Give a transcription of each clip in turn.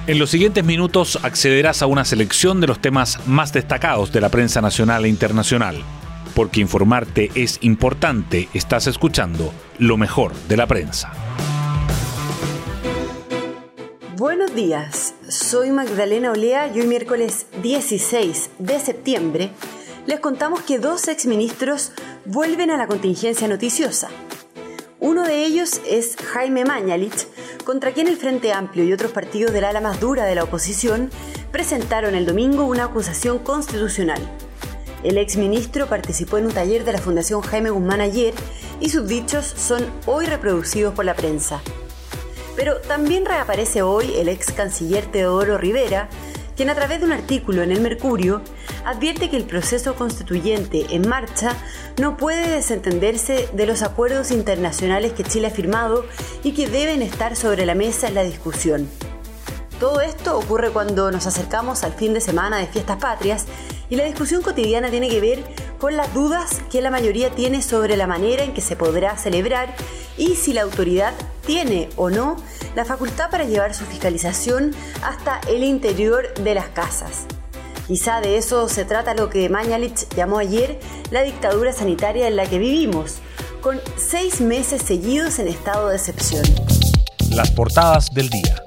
En los siguientes minutos accederás a una selección de los temas más destacados de la prensa nacional e internacional. Porque informarte es importante, estás escuchando lo mejor de la prensa. Buenos días, soy Magdalena Olea y hoy miércoles 16 de septiembre les contamos que 2 exministros vuelven a la contingencia noticiosa. Uno de ellos es Jaime Mañalich, contra quien el Frente Amplio y otros partidos del ala más dura de la oposición presentaron el domingo una acusación constitucional. El exministro participó en un taller de la Fundación Jaime Guzmán ayer y sus dichos son hoy reproducidos por la prensa. Pero también reaparece hoy el ex canciller Teodoro Rivera, quien a través de un artículo en El Mercurio advierte que el proceso constituyente en marcha no puede desentenderse de los acuerdos internacionales que Chile ha firmado y que deben estar sobre la mesa en la discusión. Todo esto ocurre cuando nos acercamos al fin de semana de Fiestas Patrias y la discusión cotidiana tiene que ver con las dudas que la mayoría tiene sobre la manera en que se podrá celebrar y si la autoridad tiene o no la facultad para llevar su fiscalización hasta el interior de las casas. Quizá de eso se trata lo que Mañalich llamó ayer la dictadura sanitaria en la que vivimos, con 6 meses seguidos en estado de excepción. Las portadas del día.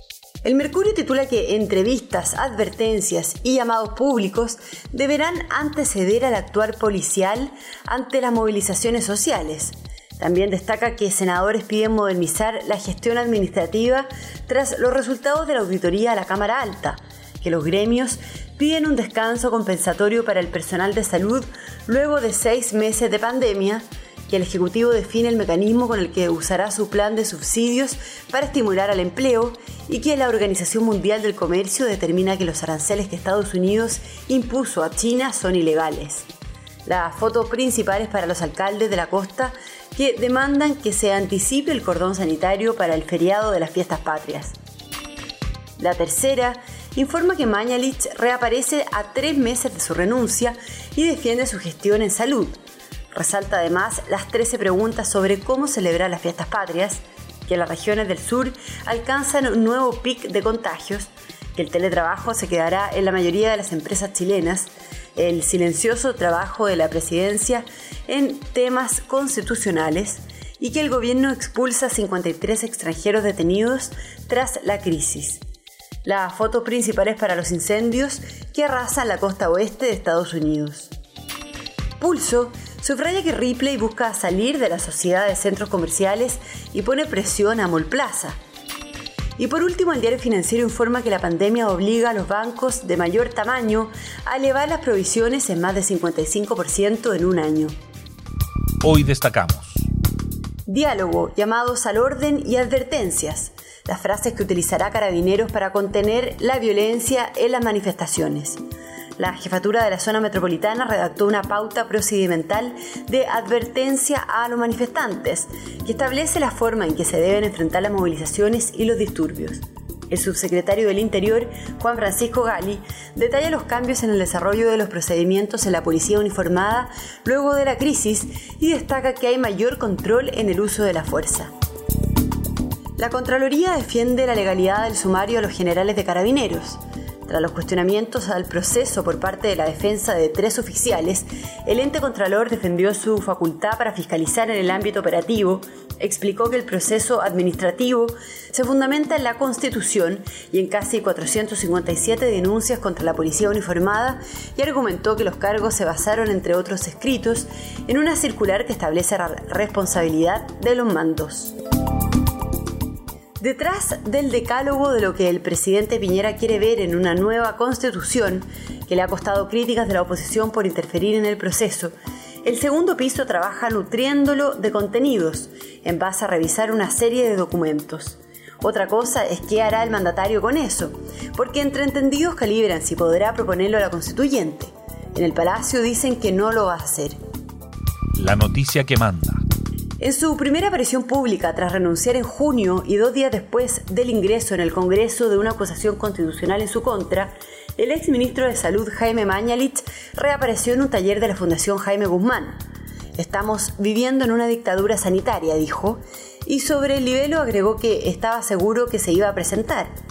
El Mercurio titula que entrevistas, advertencias y llamados públicos deberán anteceder al actuar policial ante las movilizaciones sociales. También destaca que senadores piden modernizar la gestión administrativa tras los resultados de la auditoría a la Cámara Alta, que los gremios piden un descanso compensatorio para el personal de salud luego de 6 meses de pandemia, que el Ejecutivo define el mecanismo con el que usará su plan de subsidios para estimular al empleo y que la Organización Mundial del Comercio determina que los aranceles que Estados Unidos impuso a China son ilegales. La foto principal es para los alcaldes de la costa que demandan que se anticipe el cordón sanitario para el feriado de las Fiestas Patrias. La Tercera informa que Mañalich reaparece a 3 meses de su renuncia y defiende su gestión en salud. Resalta además las 13 preguntas sobre cómo celebrar las Fiestas Patrias, que en las regiones del sur alcanzan un nuevo pic de contagios, que el teletrabajo se quedará en la mayoría de las empresas chilenas, el silencioso trabajo de la presidencia en temas constitucionales y que el gobierno expulsa a 53 extranjeros detenidos tras la crisis. La foto principal es para los incendios que arrasan la costa oeste de Estados Unidos. Pulso subraya que Ripley busca salir de la sociedad de centros comerciales y pone presión a Mallplaza. Y por último, el Diario Financiero informa que la pandemia obliga a los bancos de mayor tamaño a elevar las provisiones en más de 55% en un año. Hoy destacamos. Diálogo, llamados al orden y advertencias. Las frases que utilizará Carabineros para contener la violencia en las manifestaciones. La jefatura de la zona metropolitana redactó una pauta procedimental de advertencia a los manifestantes, que establece la forma en que se deben enfrentar las movilizaciones y los disturbios. El subsecretario del Interior, Juan Francisco Gali, detalla los cambios en el desarrollo de los procedimientos en la policía uniformada luego de la crisis y destaca que hay mayor control en el uso de la fuerza. La Contraloría defiende la legalidad del sumario a los generales de Carabineros. Tras los cuestionamientos al proceso por parte de la defensa de 3 oficiales, el ente contralor defendió su facultad para fiscalizar en el ámbito operativo, explicó que el proceso administrativo se fundamenta en la Constitución y en casi 457 denuncias contra la policía uniformada y argumentó que los cargos se basaron, entre otros escritos, en una circular que establece la responsabilidad de los mandos. Detrás del decálogo de lo que el presidente Piñera quiere ver en una nueva constitución, que le ha costado críticas de la oposición por interferir en el proceso, el segundo piso trabaja nutriéndolo de contenidos, en base a revisar una serie de documentos. Otra cosa es qué hará el mandatario con eso, porque entre entendidos calibran si podrá proponerlo a la constituyente. En el Palacio dicen que no lo va a hacer. La noticia que manda. En su primera aparición pública tras renunciar en junio y 2 días después del ingreso en el Congreso de una acusación constitucional en su contra, el exministro de Salud Jaime Mañalich reapareció en un taller de la Fundación Jaime Guzmán. Estamos viviendo en una dictadura sanitaria, dijo, y sobre el libelo agregó que estaba seguro que se iba a presentar.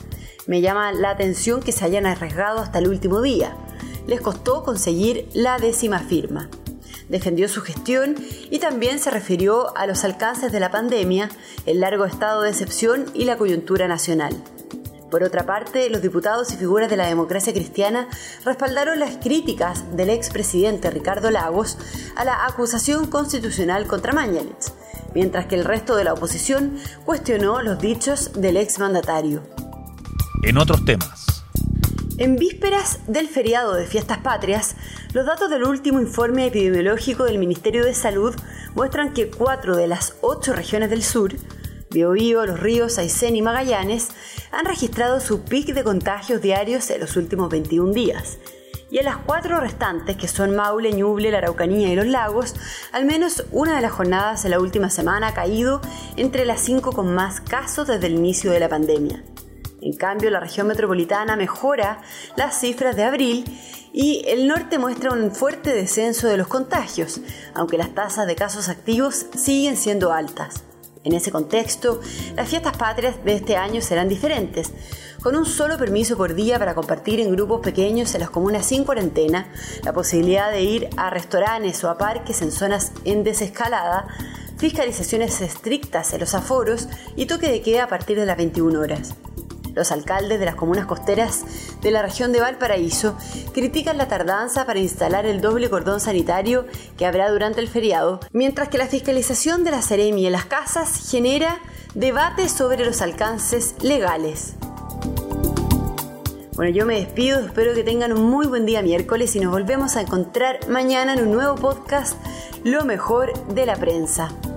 Me llama la atención que se hayan arriesgado hasta el último día. Les costó conseguir la 10ª firma. Defendió su gestión y también se refirió a los alcances de la pandemia, el largo estado de excepción y la coyuntura nacional. Por otra parte, los diputados y figuras de la democracia cristiana respaldaron las críticas del expresidente Ricardo Lagos a la acusación constitucional contra Mañalich, mientras que el resto de la oposición cuestionó los dichos del exmandatario. En otros temas. En vísperas del feriado de Fiestas Patrias, los datos del último informe epidemiológico del Ministerio de Salud muestran que 4 de las 8 regiones del sur, Biobío, Los Ríos, Aysén y Magallanes, han registrado su pic de contagios diarios en los últimos 21 días. Y en las 4 restantes, que son Maule, Ñuble, la Araucanía y Los Lagos, al menos una de las jornadas en la última semana ha caído entre las 5 con más casos desde el inicio de la pandemia. En cambio, la región metropolitana mejora las cifras de abril y el norte muestra un fuerte descenso de los contagios, aunque las tasas de casos activos siguen siendo altas. En ese contexto, las fiestas patrias de este año serán diferentes, con un solo permiso por día para compartir en grupos pequeños en las comunas sin cuarentena, la posibilidad de ir a restaurantes o a parques en zonas en desescalada, fiscalizaciones estrictas en los aforos y toque de queda a partir de las 21 horas. Los alcaldes de las comunas costeras de la región de Valparaíso critican la tardanza para instalar el doble cordón sanitario que habrá durante el feriado, mientras que la fiscalización de la Seremi en las casas genera debate sobre los alcances legales. Bueno, yo me despido, espero que tengan un muy buen día miércoles y nos volvemos a encontrar mañana en un nuevo podcast, Lo mejor de la prensa.